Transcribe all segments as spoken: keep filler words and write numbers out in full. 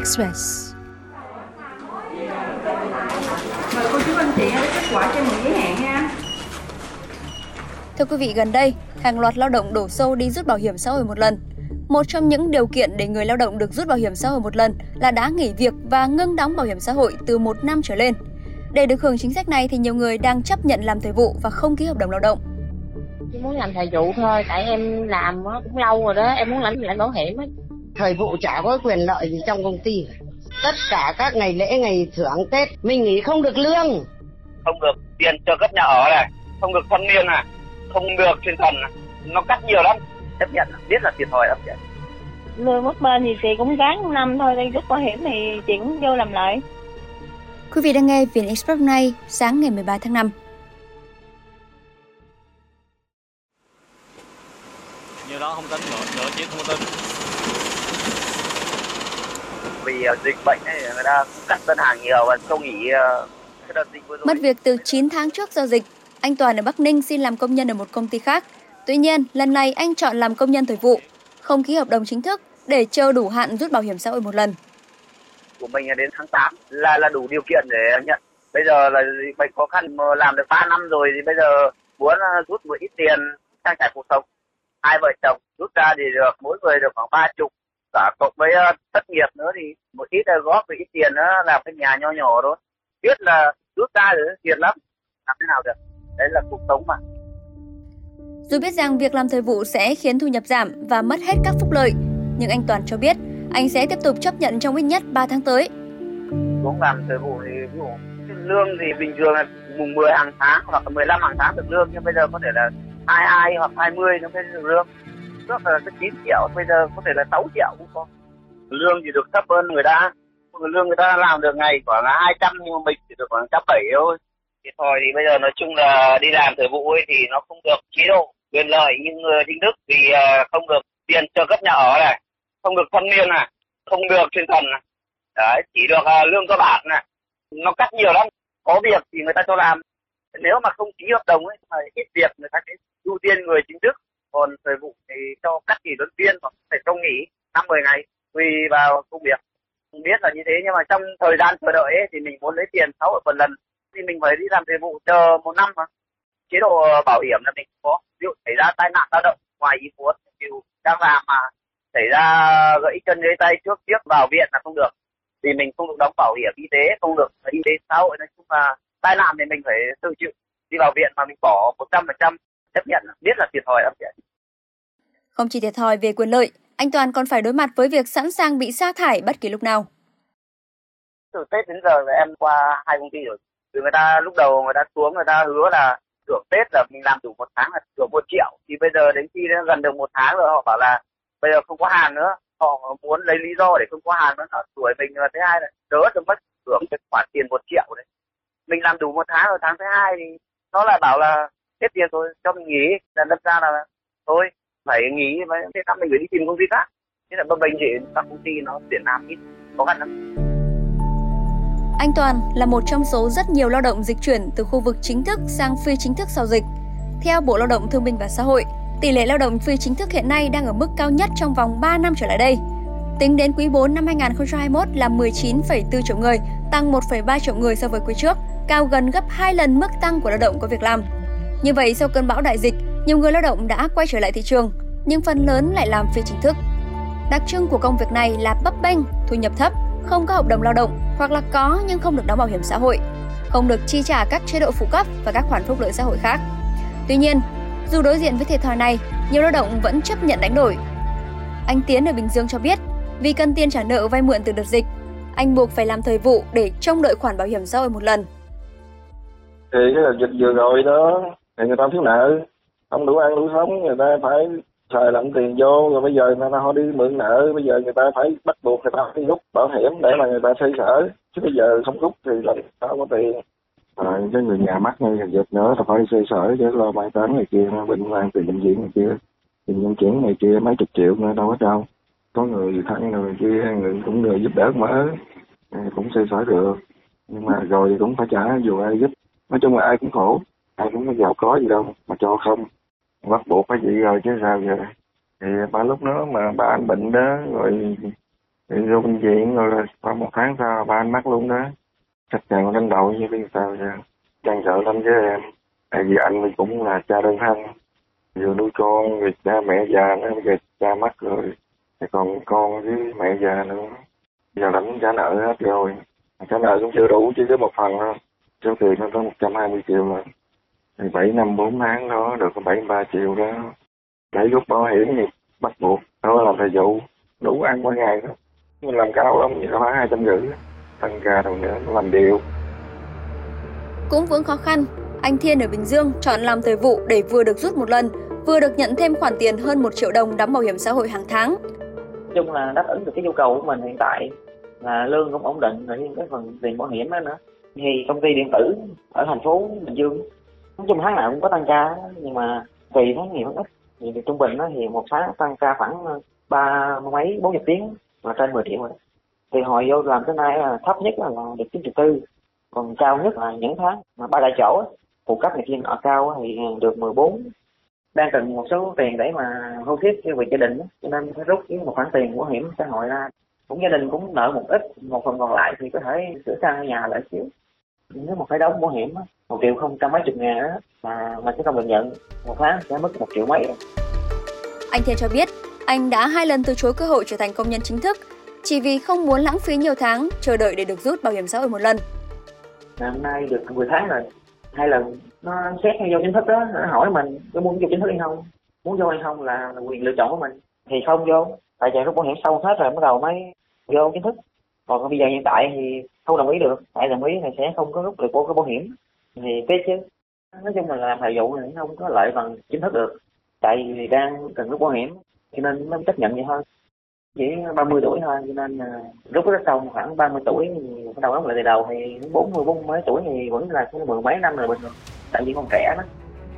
Express. Mời cô chú anh chị hãy kết quả cho mượn giấy hẹn nha. Thưa quý vị, gần đây, hàng loạt lao động đổ xô đi rút bảo hiểm xã hội một lần. Một trong những điều kiện để người lao động được rút bảo hiểm xã hội một lần là đã nghỉ việc và ngưng đóng bảo hiểm xã hội từ một năm trở lên. Để được hưởng chính sách này thì nhiều người đang chấp nhận làm thời vụ và không ký hợp đồng lao động. Chỉ muốn làm thời vụ thôi, tại em làm cũng lâu rồi đó, em muốn lãnh lãnh bảo hiểm ấy. Thời vụ chả có quyền lợi gì trong công ty. Tất cả các ngày lễ, ngày thưởng Tết, mình nghỉ không được lương. Không được tiền trợ cấp nhà ở này, không được thâm niên này, không được chuyên thần này. Nó cắt nhiều lắm, chấp nhận, biết là thiệt thòi lắm chị. Lương mất bên thì chị cũng gán năm thôi, đi rút bảo hiểm thì chị cũng vô làm lại. Quý vị đang nghe vê en Express nay, sáng ngày mười ba tháng năm. Như đó không tính nữa, nữa chứ không tính. Vì uh, dịch bệnh ấy, người ta cũng cắt đơn hàng nhiều và không nghỉ uh, cái đợt dịch vừa rồi. Mất việc từ chín tháng trước do dịch, anh Toàn ở Bắc Ninh xin làm công nhân ở một công ty khác. Tuy nhiên, lần này anh chọn làm công nhân thời vụ, không ký hợp đồng chính thức để chờ đủ hạn rút bảo hiểm xã hội một lần. Của mình là đến tháng tám là là đủ điều kiện để nhận. Bây giờ là dịch bệnh khó khăn mà làm được ba năm rồi thì bây giờ muốn rút một ít tiền trang trải cuộc sống. Hai vợ chồng rút ra thì được mỗi người được khoảng ba chục, cả cộng với uh, thất nghiệp nữa thì một ít uh, góp một ít tiền nữa làm cái nhà nho nhỏ thôi. Biết là rút ra thì tiền lắm, làm thế nào được? Đấy là cuộc sống mà. Dù biết rằng việc làm thời vụ sẽ khiến thu nhập giảm và mất hết các phúc lợi, nhưng anh Toàn cho biết anh sẽ tiếp tục chấp nhận trong ít nhất ba tháng tới. Cũng làm thời vụ thì ví dụ lương thì bình thường là mùng mười hàng tháng hoặc là mười lăm hàng tháng được lương, nhưng bây giờ có thể là hai mươi hai hoặc hai mươi nó mới được lương. Trước là chín triệu, bây giờ có thể là sáu triệu cũng có. Lương thì được thấp hơn người ta. Lương người ta làm được ngày khoảng là hai trăm nhưng mà mình chỉ được khoảng một trăm bảy mươi thôi. Thì thôi thì bây giờ nói chung là đi làm thời vụ ấy thì nó không được chế độ quyền lợi như người chính thức, vì không được tiền trợ cấp nhà ở này, không được thâm niên này, không được chuyên thần này. Đấy, chỉ được lương cơ bản này. Nó cắt nhiều lắm. Có việc thì người ta cho làm. Nếu mà không ký hợp đồng ấy mà ít việc người ta sẽ ưu tiên người chính thức. Còn thời vụ thì cho cắt kỷ luật viên hoặc phải cho nghỉ năm mười ngày tùy vào công việc. Không biết là như thế, nhưng mà trong thời gian chờ đợi ấy, thì mình muốn lấy tiền sáu ở một lần thì mình phải đi làm thời vụ chờ một năm mà. Chế độ bảo hiểm là mình có, ví dụ xảy ra tai nạn lao động ngoài ý muốn thì đang làm mà xảy ra gãy chân gãy tay trước trước vào viện là không được, thì mình không được đóng bảo hiểm y tế, không được y tế xã hội. Nói chung là tai nạn thì mình phải tự chịu, đi vào viện mà mình bỏ một trăm phần trăm chấp nhận, biết là thiệt thòi lắm chị. Không chỉ thiệt thòi về quyền lợi, anh Toàn còn phải đối mặt với việc sẵn sàng bị sa thải bất kỳ lúc nào. Từ Tết đến giờ là em qua hai công ty rồi. Từ người ta lúc đầu người ta xuống người ta hứa là thưởng Tết là mình làm đủ một tháng là thưởng một triệu. Thì bây giờ đến khi nó gần được một tháng rồi họ bảo là bây giờ không có hàng nữa. Họ muốn lấy lý do để không có hàng nữa, họ đuổi mình. Và thứ hai là đỡ được mất thưởng cái khoản tiền một triệu đấy. Mình làm đủ một tháng rồi, tháng thứ hai thì nó lại bảo là hết tiền rồi cho mình nghỉ. Là đâm ra là thôi phải nghỉ, thế năm mình phải đi tìm công ty khác. Thế là bấp bênh chị, các công ty nó Việt Nam ít khó khăn lắm. Anh Toàn là một trong số rất nhiều lao động dịch chuyển từ khu vực chính thức sang phi chính thức sau dịch. Theo Bộ Lao động Thương binh và Xã hội, tỷ lệ lao động phi chính thức hiện nay đang ở mức cao nhất trong vòng ba năm trở lại đây. Tính đến quý bốn năm hai nghìn không trăm hai mươi mốt là mười chín phẩy bốn triệu người, tăng một phẩy ba triệu người so với quý trước, cao gần gấp hai lần mức tăng của lao động có việc làm. Như vậy, sau cơn bão đại dịch, nhiều người lao động đã quay trở lại thị trường, nhưng phần lớn lại làm phi chính thức. Đặc trưng của công việc này là bấp bênh, thu nhập thấp, không có hợp đồng lao động hoặc là có nhưng không được đóng bảo hiểm xã hội, không được chi trả các chế độ phụ cấp và các khoản phúc lợi xã hội khác. Tuy nhiên, dù đối diện với thiệt thòi này, nhiều lao động vẫn chấp nhận đánh đổi. Anh Tiến ở Bình Dương cho biết, vì cần tiền trả nợ vay mượn từ đợt dịch, anh buộc phải làm thời vụ để trông đợi khoản bảo hiểm xã hội một lần. Thì cái đợt dịch vừa rồi đó, thì người ta thiếu nợ, không đủ ăn đủ sống, người ta phải xài lẫn tiền vô, rồi bây giờ người ta họ đi mượn nợ, bây giờ người ta phải bắt buộc người ta phải rút bảo hiểm để mà người ta xoay sở, chứ bây giờ không rút thì làm sao có tiền. Rồi cái người nhà mắc ngay dịch nữa, ta phải xoay sở chứ lo mai táng này kia, bệnh hoạn tiền bệnh viện này kia, tiền vận chuyển này kia mấy chục triệu nữa đâu có đâu. Có người thân người kia, người cũng người giúp đỡ mở, cũng xoay sở được, nhưng mà rồi thì cũng phải trả dù ai giúp. Nói chung là ai cũng khổ, ai cũng có giàu có gì đâu mà cho không. Bắt buộc phải vậy rồi chứ sao giờ. Thì ba lúc nữa mà ba anh bệnh đó, rồi Thì vô bệnh viện rồi là khoảng một tháng sau ba anh mắc luôn đó. Chắc chắn đánh đầu như biết sao vậy. Chẳng sợ lắm với em. Tại vì anh thì cũng là cha đơn thân. Vừa nuôi con, rồi cha mẹ già nữa, bây giờ cha mất rồi. Thì còn con với mẹ già nữa. Giờ đánh trả nợ hết rồi. Trả nợ cũng chưa đủ, chỉ có một phần thôi. Số tiền nó có một trăm hai mươi triệu rồi. Thì bảy năm bốn tháng đó được có bảy mươi ba triệu đó. Để rút bảo hiểm thì bắt buộc. Đó là thời vụ. Đủ ăn mỗi ngày đó. Mình làm cao lắm, thì có phải hai trăm rưỡi. Tăng ca rồi nữa, làm điều. Cũng vướng khó khăn, anh Thiên ở Bình Dương chọn làm thời vụ để vừa được rút một lần, vừa được nhận thêm khoản tiền hơn một triệu đồng đóng bảo hiểm xã hội hàng tháng. Nói chung là đáp ứng được cái nhu cầu của mình hiện tại, là lương cũng ổn định, rồi cái phần tiền bảo hiểm đó nữa. Thì công ty điện tử ở thành phố Bình Dương, nói chung tháng nào cũng có tăng ca, nhưng mà tùy tháng nhiều ít. Thì trung bình đó thì một tháng tăng ca khoảng ba mấy bốn chục tiếng, là trên mười triệu rồi. Thì hồi vô làm tới nay là thấp nhất là được chín triệu tư, còn cao nhất là những tháng mà ba đại chỗ phụ cấp này kia ở cao thì được mười bốn. Đang cần một số tiền để mà hưu thiết cho việc gia đình, cho nên phải rút một khoản tiền bảo hiểm xã hội ra. Cũng gia đình cũng nợ một ít, một phần còn lại thì có thể sửa sang nhà lại xíu. Nếu mà phải đóng bảo hiểm một triệu không trăm mấy chục ngàn đó, mà mà sẽ không được nhận, một tháng sẽ mất một triệu mấy. Anh Thiên cho biết anh đã hai lần từ chối cơ hội trở thành công nhân chính thức, chỉ vì không muốn lãng phí nhiều tháng chờ đợi để được rút bảo hiểm xã hội một lần. Năm nay được mười tháng rồi, hai lần nó xét hay vô chính thức đó, nó hỏi mình có muốn vô chính thức hay không, muốn vô hay không là, là quyền lựa chọn của mình. Thì không vô, tại vì rút bảo hiểm xong hết rồi bắt đầu mới vô chính thức. Còn bây giờ hiện tại thì không đồng ý được, tại đồng ý thì sẽ không có rút được của cái bảo hiểm, thì tiếc chứ. Nói chung là làm thời vụ thì không có lợi bằng chính thức được, tại vì đang cần rút bảo hiểm cho nên mới chấp nhận vậy thôi. Chỉ ba mươi tuổi thôi, cho nên rút rất xong khoảng ba mươi tuổi thì bắt đầu đóng lại từ đầu, thì bốn mươi bốn mấy tuổi thì vẫn là mười mấy năm rồi bình thường, tại vì còn trẻ đó.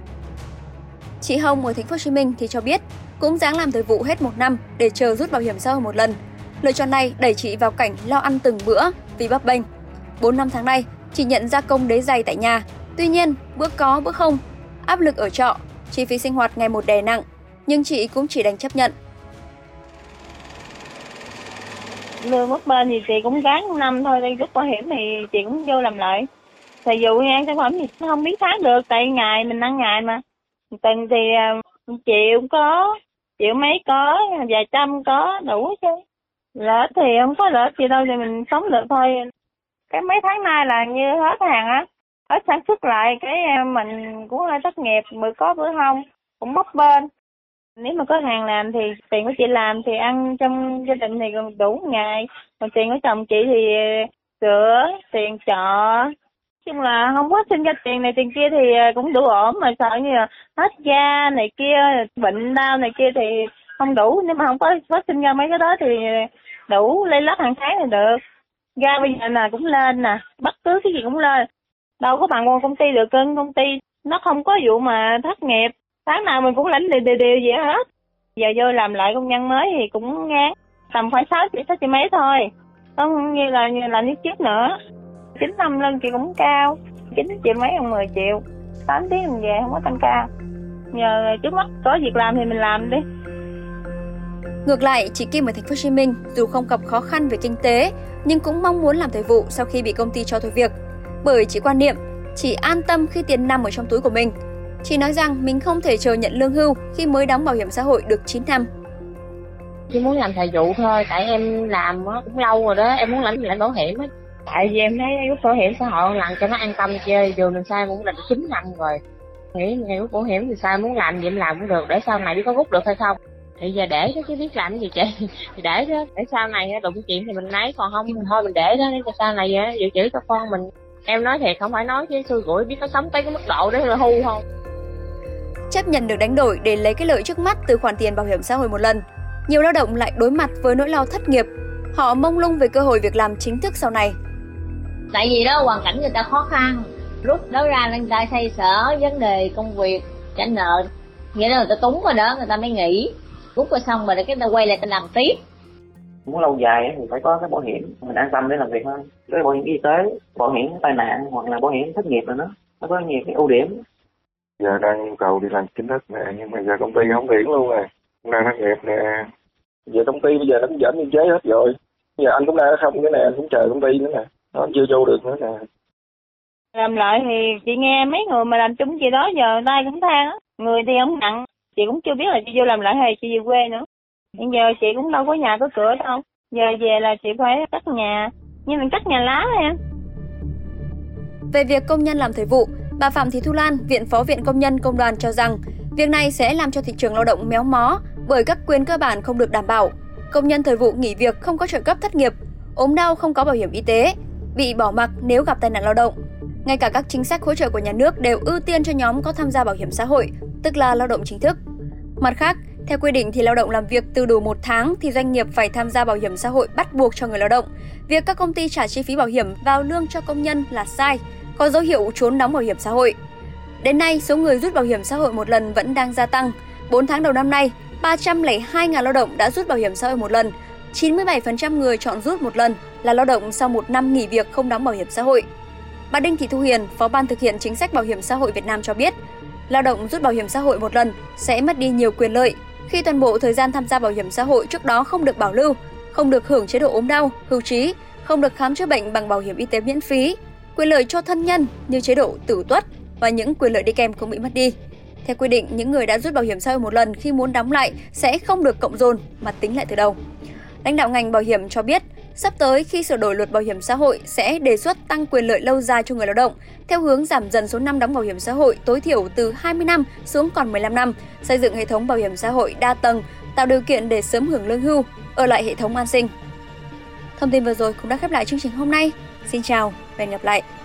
Chị Hồng ở thành phố Hồ Chí Minh thì cho biết cũng ráng làm thời vụ hết một năm để chờ rút bảo hiểm xã hội một lần. Lựa chọn này đẩy chị vào cảnh lo ăn từng bữa vì bấp bênh. bốn năm tháng nay, chị nhận gia công đế giày tại nhà. Tuy nhiên, bữa có bữa không, áp lực ở trọ, chi phí sinh hoạt ngày một đè nặng, nhưng chị cũng chỉ đành chấp nhận. Lương bấp bênh thì chị cũng gắng năm thôi, đi rút bảo hiểm thì chị cũng vô làm lại. Thời vụ ăn sản phẩm thì không biết tháng được, tại ngày mình ăn ngày mà. Từng thì triệu có, triệu mấy có, vài trăm có, đủ chứ. Lợi thì không có lợi gì đâu thì mình sống được thôi. Cái mấy tháng nay là như hết hàng á, hết sản xuất lại, cái mình cũng hơi thất nghiệp, bữa có bữa không, cũng bấp bênh. Nếu mà có hàng làm thì tiền của chị làm thì ăn trong gia đình thì còn đủ ngày. Còn tiền của chồng chị thì sữa, tiền trọ. Chung là không có sinh ra tiền này tiền kia thì cũng đủ ổn, mà sợ như là hết da này kia, bệnh đau này kia thì không đủ. Nếu mà không có phát sinh ra mấy cái đó thì đủ lấy lót hàng tháng thì được. Ga bây giờ là cũng lên nè, bất cứ cái gì cũng lên. Đâu có bằng công ty được, cưng công ty nó không có vụ mà thất nghiệp. Tháng nào mình cũng lãnh đều đều đều vậy hết. Giờ vô làm lại công nhân mới thì cũng ngán, tầm khoảng sáu triệu, sáu triệu mấy thôi. Không như là như là như trước nữa. chín năm lương chị cũng cao, chín triệu mấy còn mười triệu. tám tiếng mình về không có tăng ca. Nhờ trước mắt có việc làm thì mình làm đi. Ngược lại, chị Kim ở thành phố Hồ Chí Minh dù không gặp khó khăn về kinh tế nhưng cũng mong muốn làm thời vụ sau khi bị công ty cho thôi việc. Bởi chị quan niệm chỉ an tâm khi tiền nằm ở trong túi của mình. Chị nói rằng mình không thể chờ nhận lương hưu khi mới đóng bảo hiểm xã hội được chín năm. Chỉ muốn làm thời vụ thôi, tại em làm cũng lâu rồi đó, em muốn lãnh lãnh bảo hiểm á. Tại vì em thấy rút bảo hiểm xã hội làm cho nó an tâm chơi, dù làm sao cũng là chín năm rồi. Nghĩ ngày rút bảo hiểm thì sao muốn làm gì em làm cũng được, để sau này biết có rút được hay không. Thì giờ để đó chứ biết làm cái gì chị, thì để đó, để sau này đụng chuyện thì mình lấy, còn không mình thôi mình để đó, để cho sau này dự trữ cho con mình. Em nói thiệt không phải nói chứ xui rủi, biết có sống tới cái mức độ đó là hưu không. Chấp nhận được đánh đổi để lấy cái lợi trước mắt từ khoản tiền bảo hiểm xã hội một lần, nhiều lao động lại đối mặt với nỗi lo thất nghiệp. Họ mông lung về cơ hội việc làm chính thức sau này. Tại vì đó hoàn cảnh người ta khó khăn, rút đó ra người ta xoay sở vấn đề công việc, trả nợ, nghĩa là người ta túng rồi đó, người ta mới nghỉ. Rút rồi xong rồi cái ta quay lại ta làm tiếp. Muốn lâu dài thì phải có cái bảo hiểm mình an tâm để làm việc hơn. Cái bảo hiểm y tế, bảo hiểm tai nạn hoặc là bảo hiểm thất nghiệp rồi đó, nó có nhiều cái ưu điểm. Giờ đang nhu cầu đi làm chính thức nè, nhưng mà giờ công ty không tuyển luôn rồi, cũng đang thất nghiệp nè. Giờ công ty bây giờ nó cũng giảm biên chế hết rồi, Giờ anh cũng đang ở không cái này, anh cũng chờ công ty nữa nè, nó chưa vô được nữa nè. Làm lại thì chị nghe mấy người mà làm chung chị đó giờ tay cũng than á, người thì không nặng, chị cũng chưa biết là chị vô làm lại hay chị về quê nữa. Hiện giờ chị cũng đâu có nhà có cửa đâu, giờ về là chị phải cắt nhà, như mình cắt nhà lá thôi em. Về việc công nhân làm thời vụ, bà Phạm Thị Thu Lan, Viện Phó Viện Công nhân Công đoàn cho rằng việc này sẽ làm cho thị trường lao động méo mó bởi các quyền cơ bản không được đảm bảo. Công nhân thời vụ nghỉ việc không có trợ cấp thất nghiệp, ốm đau không có bảo hiểm y tế, bị bỏ mặc nếu gặp tai nạn lao động. Ngay cả các chính sách hỗ trợ của nhà nước đều ưu tiên cho nhóm có tham gia bảo hiểm xã hội, tức là lao động chính thức. Mặt khác, theo quy định thì lao động làm việc từ đủ một tháng thì doanh nghiệp phải tham gia bảo hiểm xã hội bắt buộc cho người lao động. Việc các công ty trả chi phí bảo hiểm vào lương cho công nhân là sai, có dấu hiệu trốn đóng bảo hiểm xã hội. Đến nay, số người rút bảo hiểm xã hội một lần vẫn đang gia tăng. bốn tháng đầu năm nay, ba trăm lẻ hai nghìn lao động đã rút bảo hiểm xã hội một lần. chín mươi bảy phần trăm người chọn rút một lần là lao động sau một năm nghỉ việc không đóng bảo hiểm xã hội. Bà Đinh Thị Thu Hiền, Phó Ban thực hiện chính sách bảo hiểm xã hội Việt Nam cho biết, lao động rút bảo hiểm xã hội một lần sẽ mất đi nhiều quyền lợi khi toàn bộ thời gian tham gia bảo hiểm xã hội trước đó không được bảo lưu, không được hưởng chế độ ốm đau, hưu trí, không được khám chữa bệnh bằng bảo hiểm y tế miễn phí, quyền lợi cho thân nhân như chế độ tử tuất và những quyền lợi đi kèm cũng bị mất đi. Theo quy định, những người đã rút bảo hiểm xã hội một lần khi muốn đóng lại sẽ không được cộng dồn mà tính lại từ đầu. Lãnh đạo ngành bảo hiểm cho biết, sắp tới khi sửa đổi luật bảo hiểm xã hội sẽ đề xuất tăng quyền lợi lâu dài cho người lao động, theo hướng giảm dần số năm đóng bảo hiểm xã hội tối thiểu từ hai mươi năm xuống còn mười lăm năm, xây dựng hệ thống bảo hiểm xã hội đa tầng, tạo điều kiện để sớm hưởng lương hưu, ở lại hệ thống an sinh. Thông tin vừa rồi cũng đã khép lại chương trình hôm nay. Xin chào và hẹn gặp lại!